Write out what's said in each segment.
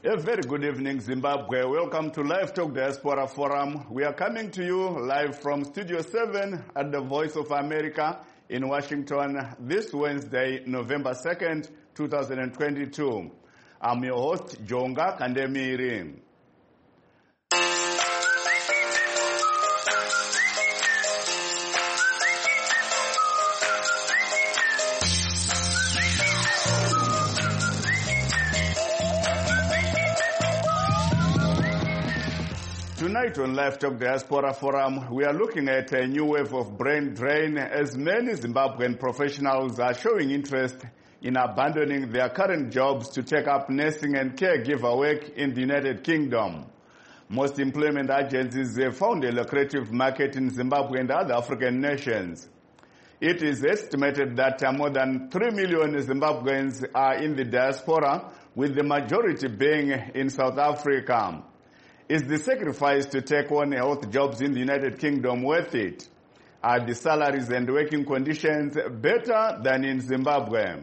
A very good evening, Zimbabwe. Welcome to Live Talk Diaspora Forum. We are coming to you live from Studio 7 at the Voice of America in Washington this Wednesday, November 2nd, 2022. I'm your host, Jonga Kandemiri. Tonight on Live Talk Diaspora Forum, we are looking at a new wave of brain drain as many Zimbabwean professionals are showing interest in abandoning their current jobs to take up nursing and caregiver work in the United Kingdom. Most employment agencies have found a lucrative market in Zimbabwe and other African nations. It is estimated that more than 3 million Zimbabweans are in the diaspora, with the majority being in South Africa. Is the sacrifice to take on health jobs in the United Kingdom worth it? Are the salaries and working conditions better than in Zimbabwe?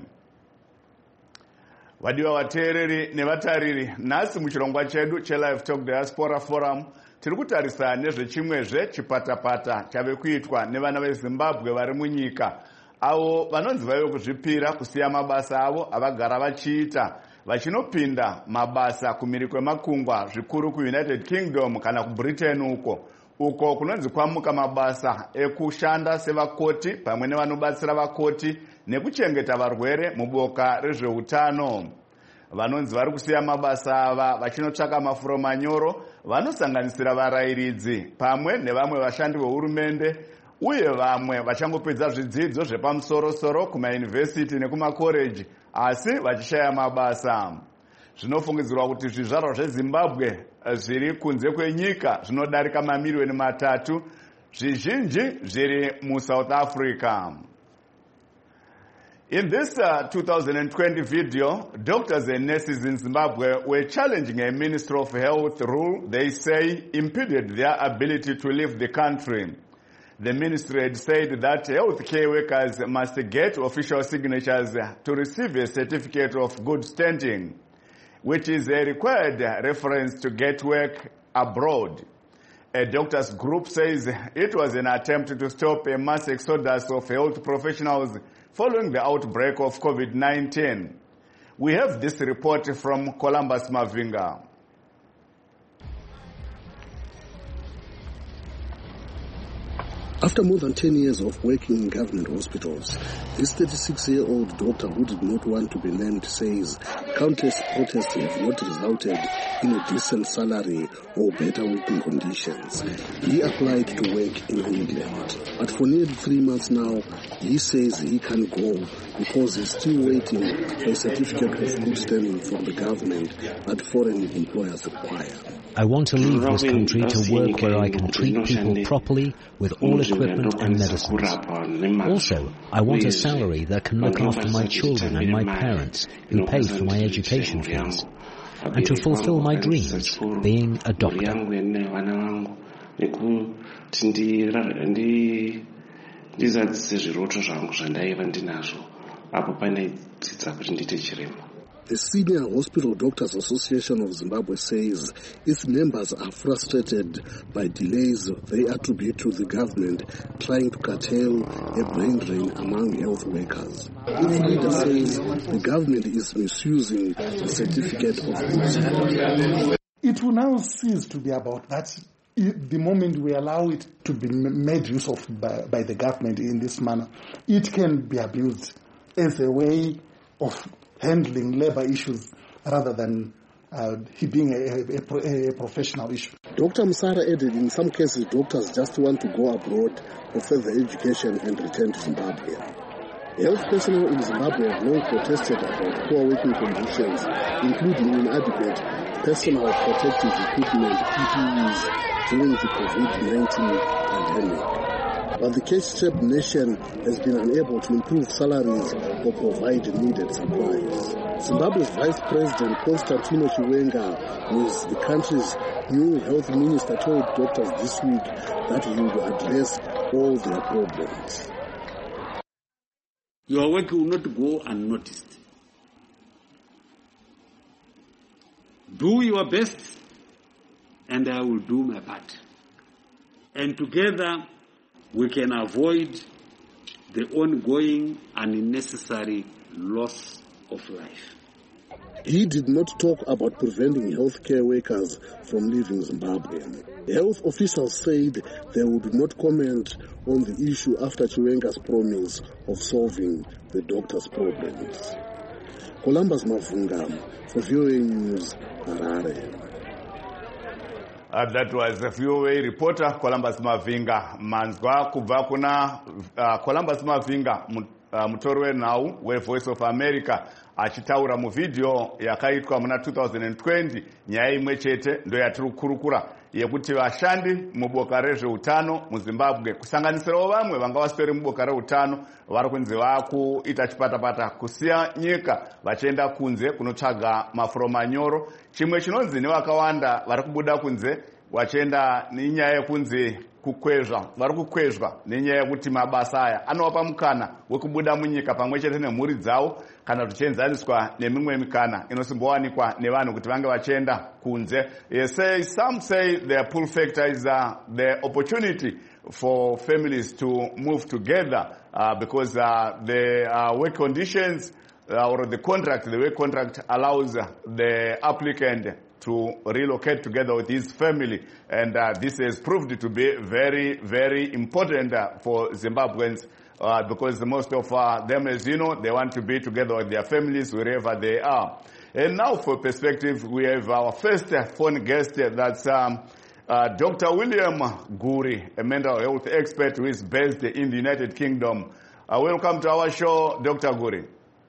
Wadiwa wateereri nevatariri, nhasi muchirongwa chedu cheLive Talk Diaspora Forum tiri kutarisa nezvechimwezve chipatapata chave kuitwa nevana veZimbabwe vari munyika, avo vanonzi vaive kuzvipira kusiya mabasa avo avagara vachiita vachinopinda mabasa kumhiri kwemakungwa zvikuru kuUnited Kingdom kana kuBritain uko kunonzi kwamuka mabasa ekushanda sevakoti pamwe nevanobatsira vakoti nekuchengeta varwere muboka rezveutano. Vanonzi vari kusiya mabasa ava vachinotsvaka mafuro manyoro vanosanganisira varayiridzi pamwe nevamwe vashandi vehurumende uye vamwe vachangopedza zvidzidzo zvepamusoro-soro kumayunivhesiti nekumakoreji asi vachishaya mabasa. Zvinofungidzirwa kuti zvizvarwa zveZimbabwe zviri kunze kwenyika zvinodarika mamiliyoni 3, zvizhinji zviri muSouth Africa. In this 2020 video, doctors and nurses in Zimbabwe were challenging a Ministry of Health rule they say impeded their ability to leave the country. The ministry had said that healthcare workers must get official signatures to receive a certificate of good standing, which is a required reference to get work abroad. A doctors group says it was an attempt to stop a mass exodus of health professionals following the outbreak of COVID-19. We have this report from Columbus Mavinga. After more than 10 years of working in government hospitals, this 36-year-old doctor who did not want to be named says countless protests have not resulted in a decent salary or better working conditions. He applied to work in England, but for nearly 3 months now, he says he can't go because he's still waiting for a certificate of good standing from the government that foreign employers require. I want to leave this country to work where I can treat people properly with all equipment and medicines. Also, I want a salary that can look after my children and my parents who pay for my education fees, and to fulfill my dreams, being a doctor. The Senior Hospital Doctors Association of Zimbabwe says its members are frustrated by delays they attribute to the government trying to curtail a brain drain among health workers. Its leader says the government is misusing the certificate of good standing. It will now cease to be about that. The moment we allow it to be made use of by the government in this manner, it can be abused as a way of handling labor issues rather than being a professional issue. Dr. Musara added in some cases doctors just want to go abroad for further education and return to Zimbabwe. Health personnel in Zimbabwe have long protested about poor working conditions, including inadequate personal protective equipment, PPEs, during the COVID-19 pandemic. But the cash-strapped nation has been unable to improve salaries or provide needed supplies. Zimbabwe's Vice President Constantino Chiwenga, who is the country's new health minister, told doctors this week that he will address all their problems. Your work will not go unnoticed. Do your best, and I will do my part. And together, we can avoid the ongoing and unnecessary loss of life. He did not talk about preventing healthcare workers from leaving Zimbabwe. Health officials said they would not comment on the issue after Chiwenga's promise of solving the doctors' problems. Columbus Mavunga for VOA News, Harare. That was a VOA reporter Columbus Mavinga. Manzwa kubva kuna Columbus Mavinga, mutorwe now we Voice of America, achitaura muvideo yakaitwa muna 2020. Nyaya imwe chete ndo yatirikurukura yekuti vashandi muboka rezveutano muZimbabwe kusanganisirawo vamwe vanga vasiri muboka reutano vari kunzi vakuita chipatapata kusiya nyika vachienda kunze kunotsvaga mafuro manyoro. Chimwe chinonzi nevakawanda vari kubuda kunze vachienda nenyaya yekunzi kukwezva, vari kukwezva nenyaya yekuti mabasa aya anovapa mukana wekubuda munyika pamwe chete nemhuri dzavo kana tuchienzaniswa nemimwe mikana inosimbowanikwa nevanhu kuti vange vachienda kunze. Some say the pull factor is the opportunity for families to move together because the work conditions or the work contract allows the applicant to relocate together with his family, and this has proved to be very, very important for Zimbabweans because most of them, as you know, they want to be together with their families wherever they are. And now for perspective, we have our first phone guest, that's Dr. William Guri, a mental health expert who is based in the United Kingdom. Welcome to our show, Dr. Guri.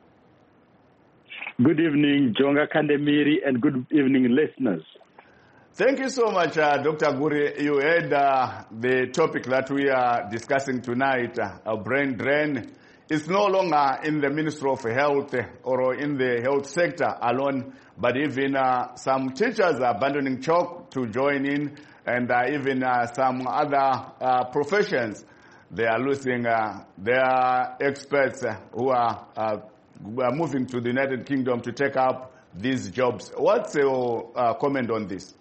Good evening, Jonga Kandemiri, and good evening, listeners. Thank you so much, Dr. Guri. You heard the topic that we are discussing tonight, brain drain. It's no longer in the Ministry of Health or in the health sector alone, but even some teachers are abandoning chalk to join in, and even some other professions. They are losing their experts who are moving to the United Kingdom to take up these jobs. What's your comment on this?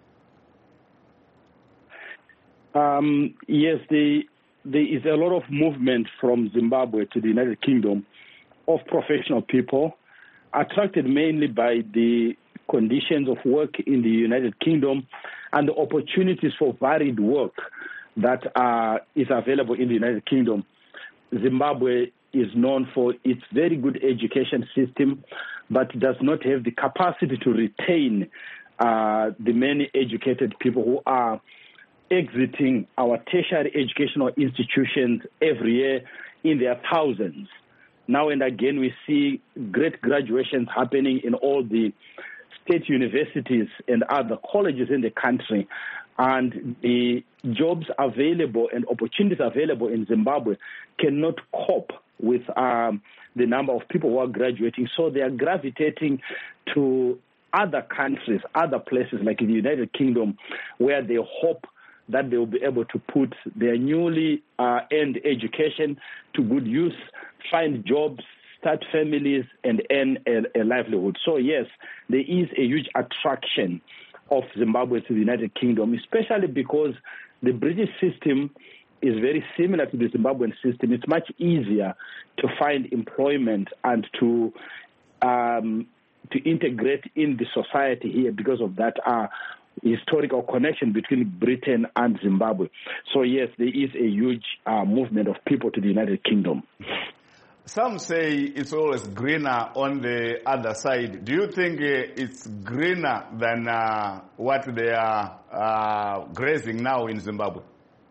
Yes, there is a lot of movement from Zimbabwe to the United Kingdom of professional people, attracted mainly by the conditions of work in the United Kingdom and the opportunities for varied work that is available in the United Kingdom. Zimbabwe is known for its very good education system, but does not have the capacity to retain the many educated people who are exiting our tertiary educational institutions every year in their thousands. Now and again, we see great graduations happening in all the state universities and other colleges in the country, and the jobs available and opportunities available in Zimbabwe cannot cope with the number of people who are graduating. So they are gravitating to other countries, other places like in the United Kingdom, where they hope that they will be able to put their newly earned education to good use, find jobs, start families, and earn a livelihood. So yes, there is a huge attraction of Zimbabwe to the United Kingdom, especially because the British system is very similar to the Zimbabwean system. It's much easier to find employment and to integrate in the society here because of that historical connection between Britain and Zimbabwe. So yes, there is a huge movement of people to the United Kingdom. Some say it's always greener on the other side. Do you think it's greener than what they are grazing now in Zimbabwe?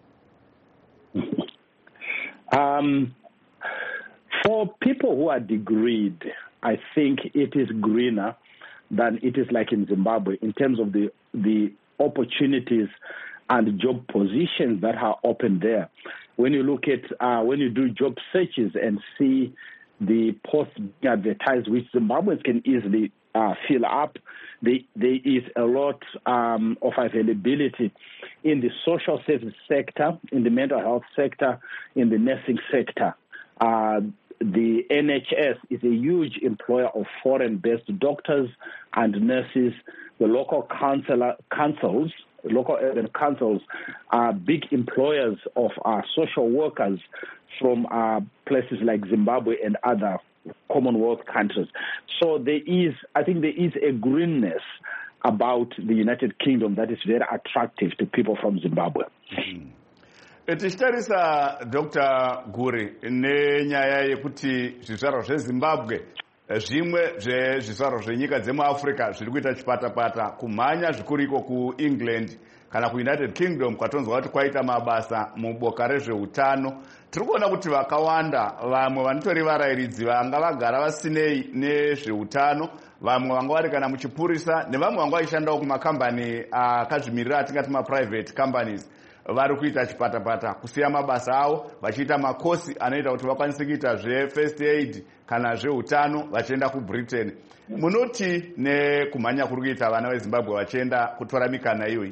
For people who are degreed, I think it is greener than it is like in Zimbabwe in terms of the opportunities and job positions that are open there. When you look at, when you do job searches and see the posts advertised, which Zimbabweans can easily fill up, there is a lot of availability in the social service sector, in the mental health sector, in the nursing sector. the NHS is a huge employer of foreign-based doctors and nurses. The local councils, local urban councils, are big employers of social workers from places like Zimbabwe and other Commonwealth countries. So I think there is a greenness about the United Kingdom that is very attractive to people from Zimbabwe. Tichitarisa Dr. Guri nenyaya yekuti zvizvarwa zveZimbabwe zvimwe zvezvizvarwa zvenyika dzemuAfrica zviri kuita chipatapata kumhanya zvikuru iko kuEngland kana kuUnited Kingdom kwatonzwa kuti kwaita mabasa muboka rezveutano. Tiri kuona kuti vakawanda vamwe vanotori varairidzi vanga vagara vasinei nezveutano, vamwe vanga vari kana muchipurisa nevamwe vanga vaishandawo kumakambani akazvimirira atingati maprivate companies vari kuita chipatapata kusiya mabasa avo vachiita makosi anoita kuti vakwanise kuita zvefirst aid kana zveutano vachienda kuBritain. Munoti nekumhanya kuri kuita vana veZimbabwe vachienda kutora mikana iyoyi?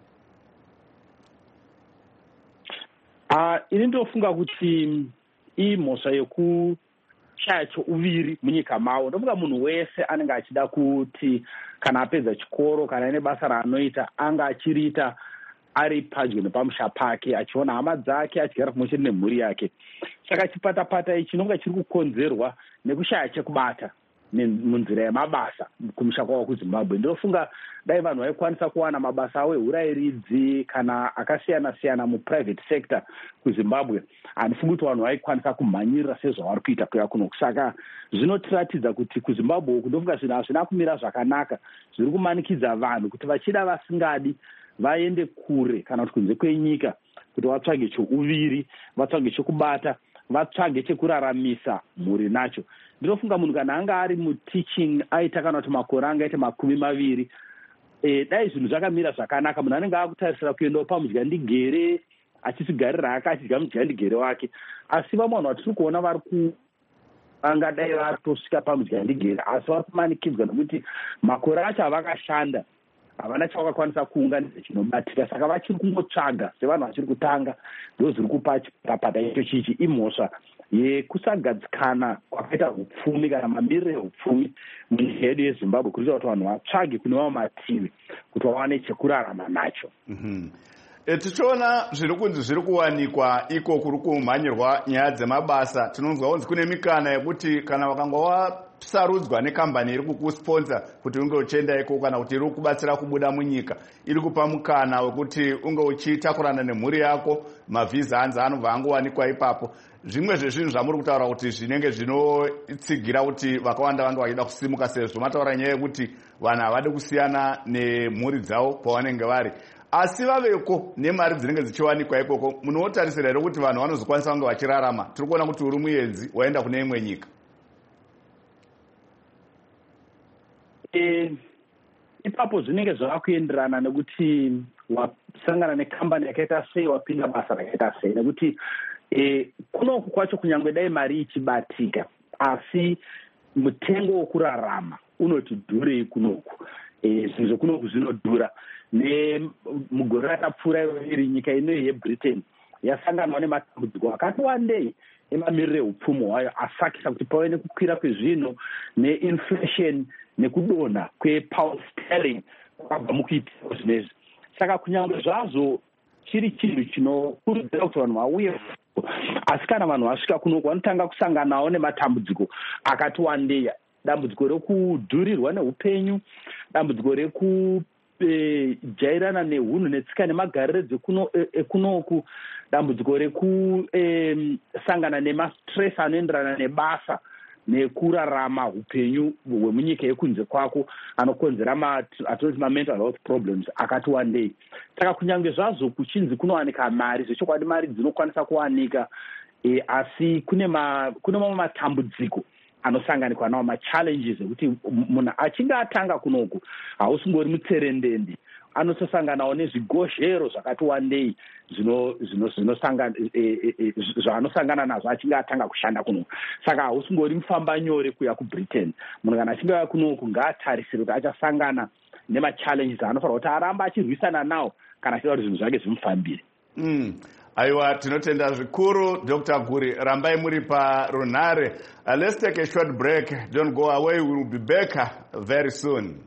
Ini ndofunga kuti imhosva yekushaya chouviri munyika mavo. Ndofunga munhu wese anenge achida kuti kana apedza chikoro kana ane basa raanoita anga achiriita ari padyo nepamusha pake, achiona hama dzake, achigara pamwe chete nemhuri yake. Saka chipatapata ichi chinonga chiri kukonzerwa nekushaya chekubata munzira yemabasa kumusha kwavo kuZimbabwe. Ndofunga dai vanhu vaikwanisa kuwana mabasa avo eurairidzi kana akasiyana-siyana muprivate sector kuZimbabwe, handifungi kuti vanhu vaikwanisa kumhanyirira sezvavari kuita kuya kuno. Saka zvinotiratidza kuti kuZimbabwe uku ndofunga zvinhu hazvina kumira zvakanaka, zviri kumanikidza vanhu kuti vachida vasingadi vaende kure kana kuti kunze kwenyika kuti vatsvage chouviri, vatsvage chokubata, vatsvage chekuraramisa mhuri nacho. Ndinofunga munhu kana anga ari muteaching aita kana kuti makore anga aita 20, dai zvinhu zvakamira zvakanaka, munhu anenge akutarisira kuendawo pamudyandigere achisigarira hake achidya mudyandigere wake. Asi vamwe vanhu vatiri kuona vari angadai vatosvika pamudyandigere asi vari kumanikidzwa nekuti makore acho avakashanda havana chavakakwanisa kuunganidza chinobatika, saka vachiri kungotsvaga sevanhu vachiri kutanga. Ndo zviri kupa chipatapata icho chichi imhosva yekusagadzikana kwakaita hupfumi kana mamiriro ehupfumi munyika yedu yeZimbabwe, kuita kuti vanhu vatsvage kune vamwe mativi kuti vawane chekurarama nacho. Tichiona zviri kunzi zviri kuwanikwa iko kuri kumhanyirwa nyaya dzemabasa, tinonzwa kunzi kune mikana yekuti kana wakanga wasarudzwa nekambani iri kukusponsa kuti unge uchienda iko kana kuti iri kubatsira kubuda munyika, iri kupa mukana wekuti unge uchitakurana nemhuri yako, mavhiza hanzi anobva angowanikwa ipapo. Zvimwe zvezvinhu zvamuri kutaura kuti zvinenge zvinotsigira kuti vakawanda vange vachida kusimuka, sezvo mataura nyaya yekuti vanhu havadi kusiyana nemhuri dzavo pavanenge vari. Asi vaveko nemari dzinenge dzichiwanikwa ikoko, munotarisira here kuti vanhu vanozokwanisa kunge vachirarama? Tiri kuona kuti uri muedzi waenda kune imwe nyika. Ipapo zvinenge zvavakuenderana nekuti wasangana nekambani yakaita sei, wapinda basa rakaita sei, nekuti kunoku kwacho kunyange dai mari ichibatika asi mutengo wokurarama unoti dhurei kunoku. Zvinhu zvekunoku zvinodhura. Mugore rakapfuura iri nyika ino yeBritain yasanganwa nematambudziko akati wandei emamiriro ehupfumi hwayo, asakisa kuti pave nekukwira kwezvinhu neinflation nekudonha kwepound sterling kwakabva mukuitiro zvinezvi. Saka kunyange zvazvo chiri chinhu chinokurudzira kuti vanhu vauye, asi kana vanhu vasvika kunoku vanotanga kusanganawo nematambudziko akati wandei. Dambudziko rekudhurirwa neupenyu, dambudziko rekujairana nehunhu netsika nemagariro ekunoku, dambudziko rekusangana nemastress anoenderana nebasa nekurarama upenyu hwemunyika yekunze kwako anokonzera atinoti ma-mental health problems akati wandei. Saka kunyange zvazvo kuchinzi kunowanika mari, zvechokwadi mari dzinokwanisa kuwanika, asi kune mamwe matambudziko anosanganikwa nawo, machallenges ekuti munhu achinge atanga kunoku hausingori mutserendende, anososanganawo nezvigozhero zvakati wandei zvaanosangana nazvo achinge atanga kushanda kunoku. Saka hausingori mufamba nyore kuya kuBritain. Munhu kana achinge ava kunoku ngaatarisire kuti achasangana nemachallenges anofanira kuti aramba achirwisana nawo kana achida kuti zvinhu zvake zvimufambire. Aiwa, tinotenda zvikuru Dr. Guri, rambai muri parunare. Let's take a short break. Don't go away. We will be back very soon.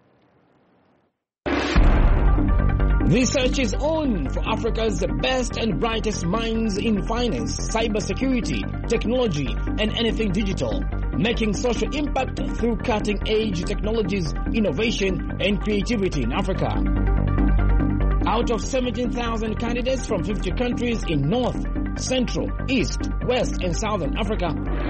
The search is on for Africa's best and brightest minds in finance, cybersecurity, technology, and anything digital, making social impact through cutting-edge technologies, innovation, and creativity in Africa. Out of 17,000 candidates from 50 countries in North, Central, East, West, and Southern Africa,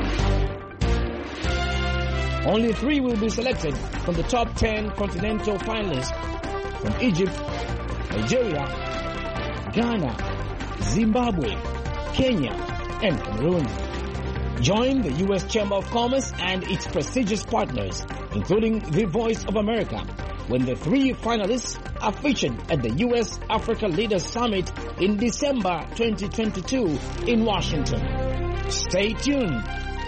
only 3 will be selected from the top 10 continental finalists from Egypt, Nigeria, Ghana, Zimbabwe, Kenya, and Cameroon. Join the U.S. Chamber of Commerce and its prestigious partners, including the Voice of America, when the 3 finalists are featured at the U.S. Africa Leaders Summit in December 2022 in Washington. Stay tuned.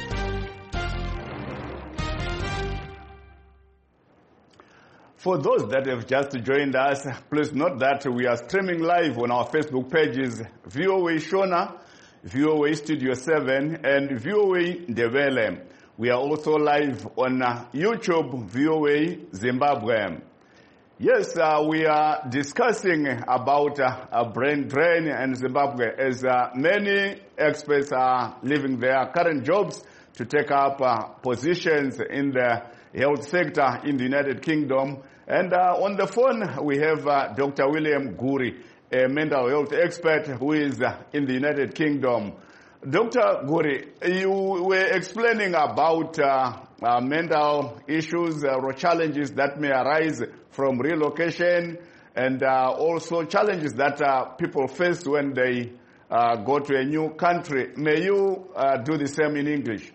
For those that have just joined us, please note that we are streaming live on our Facebook pages, VOA Shona, VOA Studio 7, and VOA Ndebele. We are also live on YouTube, VOA Zimbabwe. Yes, we are discussing about brain drain in Zimbabwe as many experts are leaving their current jobs to take up positions in the health sector in the United Kingdom. And on the phone, we have Dr. William Guri, a mental health expert who is in the United Kingdom. Dr. Guri, you were explaining about mental issues or challenges that may arise from relocation and also challenges that people face when they go to a new country. May you do the same in English?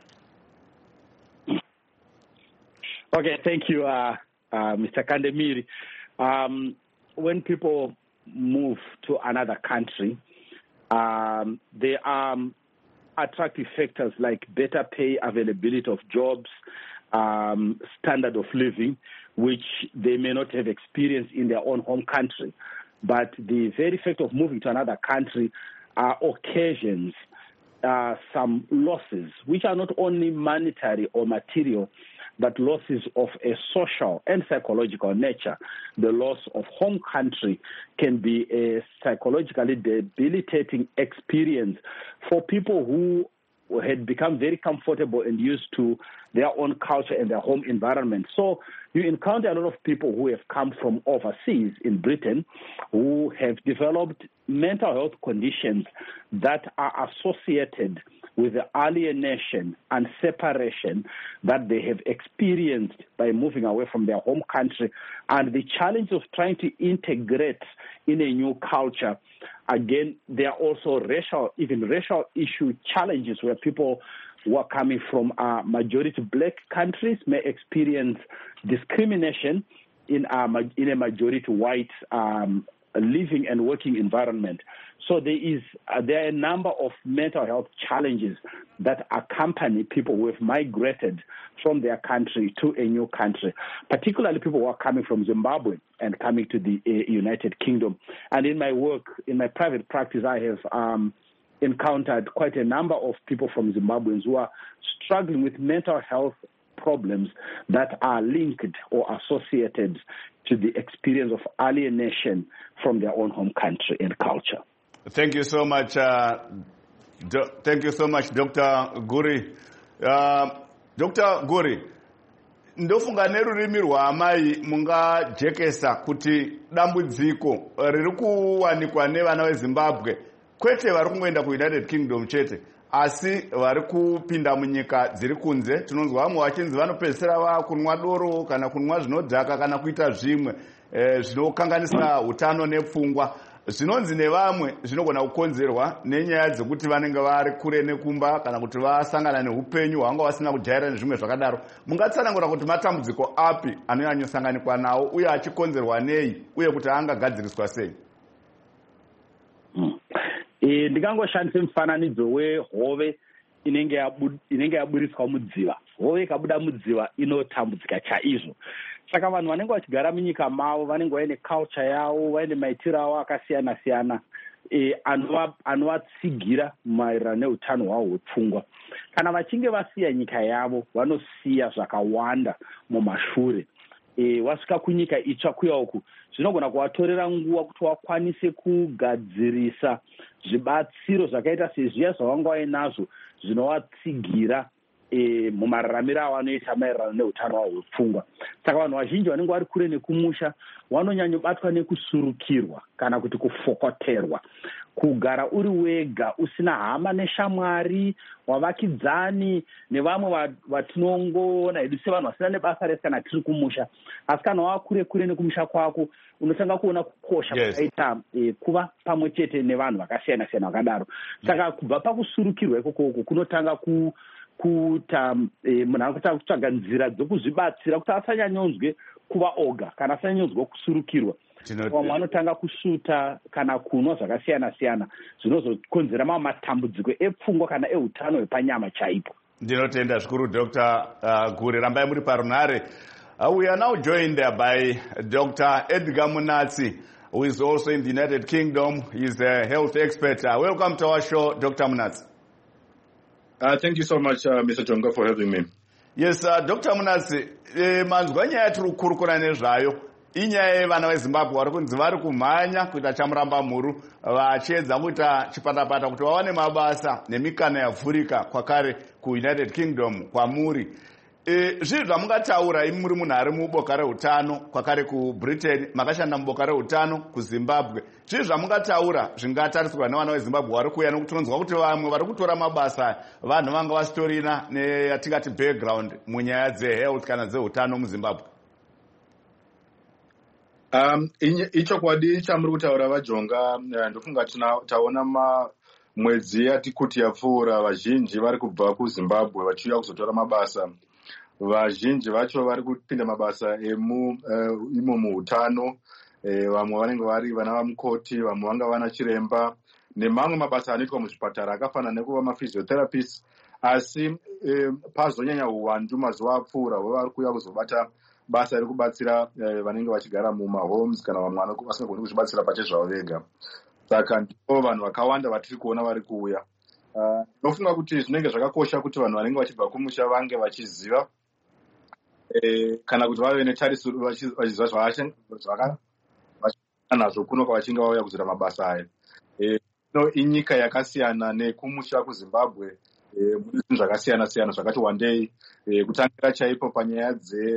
Okay, thank you, Mr. Kandemiri. When people move to another country, there are attractive factors like better pay, availability of jobs, standard of living, which they may not have experienced in their own home country. But the very fact of moving to another country occasions some losses, which are not only monetary or material, but losses of a social and psychological nature. The loss of home country can be a psychologically debilitating experience for people who had become very comfortable and used to their own culture and their home environment. So you encounter a lot of people who have come from overseas in Britain who have developed mental health conditions that are associated with the alienation and separation that they have experienced by moving away from their home country, and the challenge of trying to integrate in a new culture. Again, there are also racial issue challenges where people who are coming from majority black countries may experience discrimination in a majority white living and working environment. So there are a number of mental health challenges that accompany people who have migrated from their country to a new country, particularly people who are coming from Zimbabwe and coming to the United Kingdom. And in my work, in my private practice, I have encountered quite a number of people from Zimbabweans who are struggling with mental health problems that are linked or associated to the experience of alienation from their own home country and culture. Thank you so much. Thank you so much, Dr. Guri. Dr. Guri, ndofunga nerurimi rwaamai mungajekesa kuti dambudziko riri kuwanikwa nevana veZimbabwe kwete vari kungoenda kuUnited Kingdom chete, asi vari kupinda munyika dziri kunze. Tinonzwa vamwe vachinzi vanopedzisira vakunwa doro kana kunwa zvinodhaka kana kuita zvimwe zvinokanganisa utano nepfungwa. Zvinonzi nevamwe zvinogona kukonzerwa nenyaya dzekuti vanenge vari kure nekumba kana kuti vasangana neupenyu hwanga vasina kujaira nezvimwe zvakadaro. Mungatsanangura kuti matambudziko api anonyanyosanganikwa nawo uye achikonzerwa nei uye kuti angagadziriswa sei? Ndingangoshandisa mufananidzo wehove inenge yaburiswa mudziva. Hove ikabuda mudziva inotambudzika chaizvo. Saka vanhu vanenge vachigara munyika mavo vanenge vaine culture yavo, vaine maitiro avo akasiyana siyana. anovatsigira maererano neutano hwavo hwepfungwa. Kana vachinge vasiya nyika yavo vanosiya zvakawanda mumashure. Wasvika kunyika itsva kuya uku zvinogona kuvatorera nguva kuti vakwanise kugadzirisa zvibatsiro zvakaita sezviya zvavanga vainazvo zvinovatsigira mumararamiro avanoita maererano neutano hwavo hwepfungwa. Saka vanhu vazhinji vanenge vari kure nekumusha vanonyanyobatwa nekusurukirwa kana kuti kufokoterwa. Kugara uri wega usina hama neshamwari, wavakidzani nevamwe vatinongoona hedu sevanhu vasina nebasa rese kana tiri kumusha. Asi kana wava kure kure nekumusha kwako unotanga kuona kukosha kwakaita kuva pamwe chete nevanhu vakasiyana siyana vakadaro. Saka kubva pakusurukirwa ikoko kunotanga kuita munhu akutanga kutsvaga nzira dzokuzvibatsira kuti asanyanyonzwe kuva oga kana asanyanyonzwe kusurukirwa. Vamwe vanotanga kushuta kana kunwa zvakasiyana siyana zvinozokonzera mamwe matambudziko epfungwa kana eutano hwepanyama chaipo. Ndinotenda zvikuru Dr. Guri, rambai muri parunare. We are now joined by Dr. Edgar Munatsi, who is also in the United Kingdom. He is a health expert. Welcome to our show, Dr. Munatsi. Thank you so much, Mr. Jonga, for having me. Yes, Dr. Munatsi, manzwa nyaya tiri kukurukura nezvayo inyaya yevana veZimbabwe vari kunzi vari kumhanya kuita chamuramba mhuru vachiedza kuita chipatapata kuti vawane mabasa nemikana yavhurika kwakare kuUnited Kingdom kwamuri. Zvinhu zvamungataura imi muri munhu ari muboka reutano kwakare kuBritain, makashanda muboka reutano kuZimbabwe. Zvinhu zvamungataura zvingatarisirwa nevana veZimbabwe vari kuuya, nokuti tinonzwa kuti vamwe vari kutora mabasa vanhu vanga vasitorina neyatingati background munyaya dzehealth kana dzeutano muZimbabwe. Ichokwadi chamuri kutaura vaJonga, ndofunga taona mwedzi yati kuti yapfuura vazhinji vari kubva kuZimbabwe vachiuya kuzotora mabasa. Vazhinji vacho vari kupinda mabasa imo muutano, vamwe vanenge vari vana vamukoti, vamwe vanga vana chiremba nemamwe mabasa anoitwa muzvipatara akafanana nekuva maphysiotherapists. Asi pazonyanya uwandu mazuva apfuura vari kuuya kuzobata basa rekubatsira vanenge vachigara mumahomes kana vamwe vasingagoni kuzvibatsira pachezvavo vega. Saka ndipo vanhu vakawanda vatiri kuona vari kuuya. Ndinofunga kuti zvinenge zvakakosha kuti vanhu vanenge vachibva kumusha vange vachiziva kana kuti vave netarisiro vachiziva zvavachanazvo kuno kwavachinge vauya kuzoita mabasa aya. Inyika yakasiyana nekumusha kuZimbabwe, mune zvinhu zvakasiyana siyana zvakati wandei. Kutangira chaipo panyaya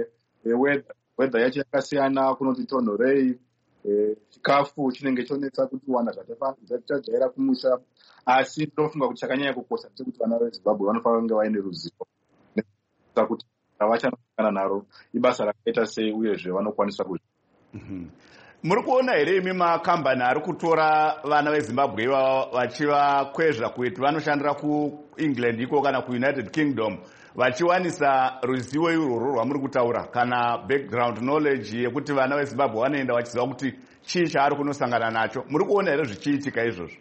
weather yacho yakasiyana, kunoti tonhorei, chikafu chinenge chonetsa kuti wana zvatajaira kumusha. Asi ndinofunga kuti chakanyanya kukosha ndechekuti vana veZimbabwe vanofanira kunge vaine ruzivo kuti ravachanongana naro ibasa rakaita sei uyezve vanokwanisa kuzvi. Muri kuona here imi makambani ari kutora vana veZimbabwe vachivakwezva kuti vanoshandira kuEngland iko kana kuUnited Kingdom vachiwanisa ruzivo irworwo rwamuri kutaura kana background knowledge yekuti vana veZimbabwe vanoenda vachiziva kuti chii chaari kunosangana nacho? Muri kuona here zvichiitika izvozvo?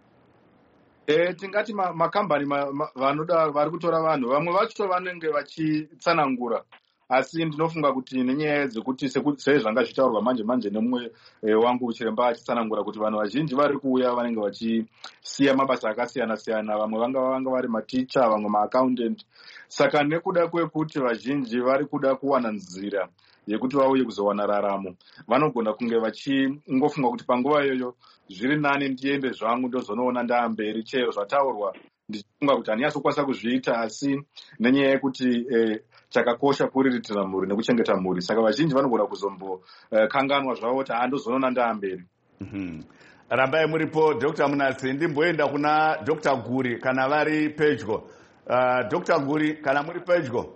Tingati makambani vanoda vari kutora vanhu vamwe vacho vanenge vachitsanangura, asi ndinofunga kuti nenyaya dzekuti sezvanga zvitaurwa manje nemumwe wangu chiremba achitsanangura kuti vanhu vazhinji vari kuuya vanenge vachisiya mabasa akasiyana siyana, vamwe vanga vari maticha, vamwe maaccountant. Saka nekuda kwekuti vazhinji vari kuda kuwana nzira yekuti vauye kuzowana raramo, vanogona kunge vachingofunga kuti panguva iyoyo zviri nani ndiende zvangu ndozonoona ndaamberi chero zvataurwa ndichifunga kuti handinyaso kwanisa kuzviita, asi nenyaya yekuti chakakosha kuriritira mhuri nekuchengeta mhuri. Saka vazhinji vanogona kuzombokanganwa zvavo kuti handozonoona ndaamberi. Rambai muripo Dr. Munatsi. Ndimboenda kuna Dr. Guri kana vari pedyo. Dr. Guri kana muri pedyo?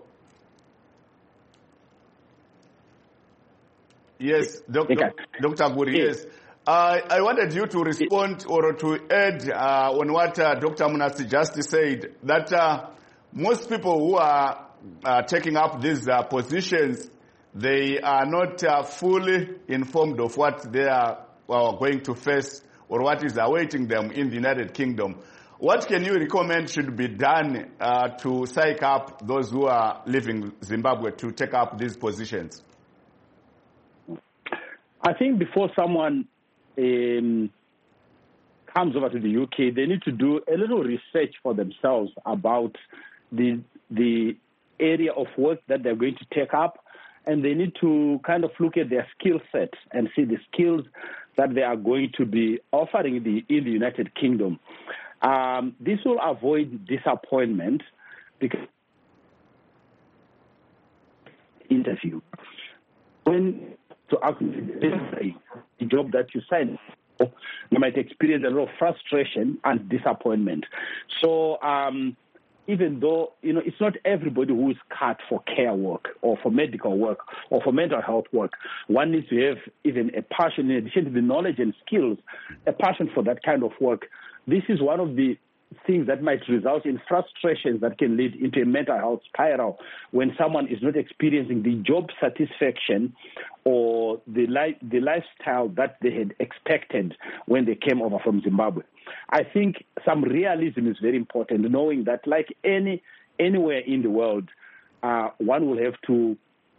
Yes, Dr. Guri, yes. I wanted you to respond or to add on what Dr. Munatsi just said, that most people who are taking up these positions, they are not fully informed of what they are going to face or what is awaiting them in the United Kingdom. What can you recommend should be done to psych up those who are leaving Zimbabwe to take up these positions? I think before someone comes over to the UK, they need to do a little research for themselves about the area of work that they're going to take up, and they need to kind of look at their skill set and see the skills that they are going to be offering in the United Kingdom. This will avoid disappointment because interview when to actually the job that you sign, you might experience a lot of frustration and disappointment. So even though, it's not everybody who is cut for care work or for medical work or for mental health work. One needs to have even a passion, in addition to the knowledge and skills, a passion for that kind of work. This is one of the things that might result in frustrations that can lead into a mental health spiral when someone is not experiencing the job satisfaction or the lifestyle that they had expected when they came over from Zimbabwe. I think some realism is very important, knowing that like anywhere in the world, one will have to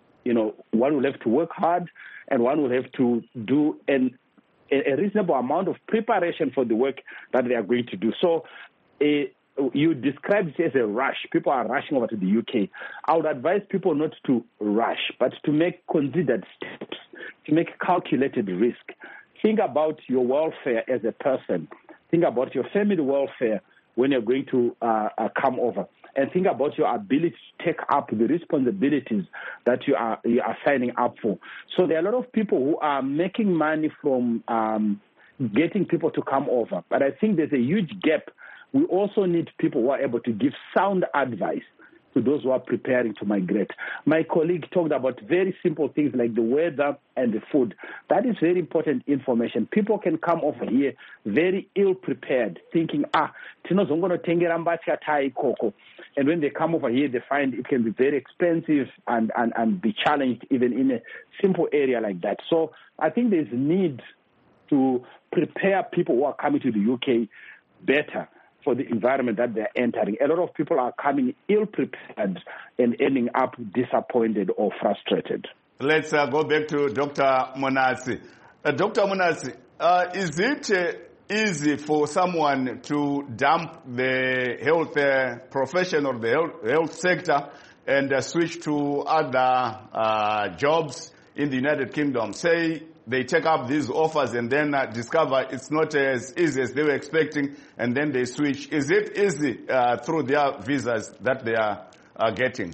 work hard, and one will have to do a reasonable amount of preparation for the work that they are going to do. So you described it as a rush. People are rushing over to the UK. I would advise people not to rush, but to make considered steps, to make calculated risk. Think about your welfare as a person. Think about your family welfare when you're going to come over. And think about your ability to take up the responsibilities that you are signing up for. So there are a lot of people who are making money from getting people to come over. But I think there's a huge gap. We also need people who are able to give sound advice to those who are preparing to migrate. My colleague talked about very simple things like the weather and the food. That is very important information. People can come over here very ill-prepared, thinking, tinozongonotengera mbatya tai koko. And when they come over here, they find it can be very expensive and be challenged even in a simple area like that. So I think there's need to prepare people who are coming to the UK better for the environment that they're entering. A lot of people are coming ill-prepared and ending up disappointed or frustrated. Let's go back to Dr. Monatsi. Dr. Monatsi, is it easy for someone to dump the health profession or the health sector and switch to other jobs in the United Kingdom? Say they take up these offers and then discover it's not as easy as they were expecting, and then they switch. Is it easy through their visas that they are getting?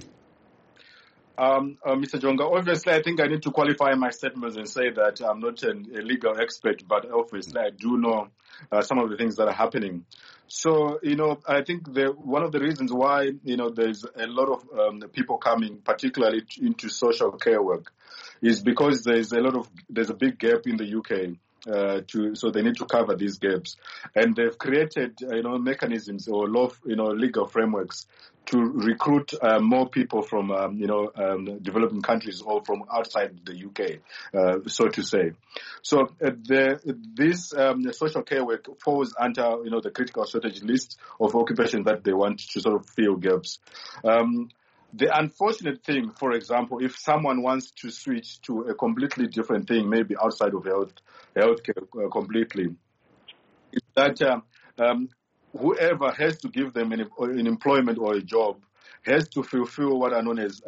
Mr. Jonga, obviously I think I need to qualify my statements and say that I'm not a legal expert, but obviously I do know some of the things that are happening. So, I think one of the reasons why, there's a lot of people coming, particularly into social care work, is because there's a big gap in the UK. So they need to cover these gaps, and they've created mechanisms or legal frameworks to recruit more people from developing countries or from outside the UK, so to say. So this social care work falls under the critical strategy list of occupations that they want to sort of fill gaps. The unfortunate thing, for example, if someone wants to switch to a completely different thing, maybe outside of healthcare completely, is that whoever has to give them an employment or a job has to fulfill what are known as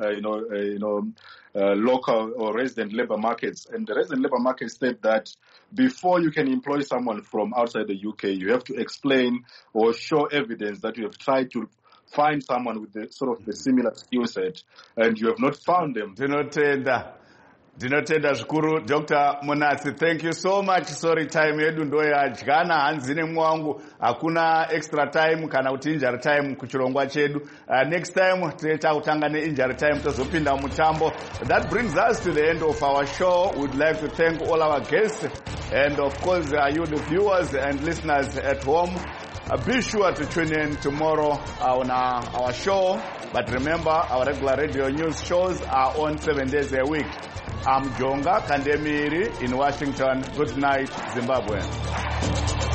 local or resident labor markets. And the resident labor markets state that before you can employ someone from outside the UK, you have to explain or show evidence that you have tried to find someone with the similar skill set, and you have not found them. Ndinotenda zvikuru Dr. Monatsi. Thank you so much. Sorry, time yedu ndo yadyana hanzine mwangu. Hakuna extra time kana kuti injury time kuchirongwa chedu. Next time teta kutanga ne injury time tozopinda mutambo. That brings us to the end of our show. We'd like to thank all our guests and of course you the viewers and listeners at home. Be sure to tune in tomorrow on our show. But remember, our regular radio news shows are on 7 days a week. I'm Jonga Kandemiri in Washington. Good night, Zimbabwe.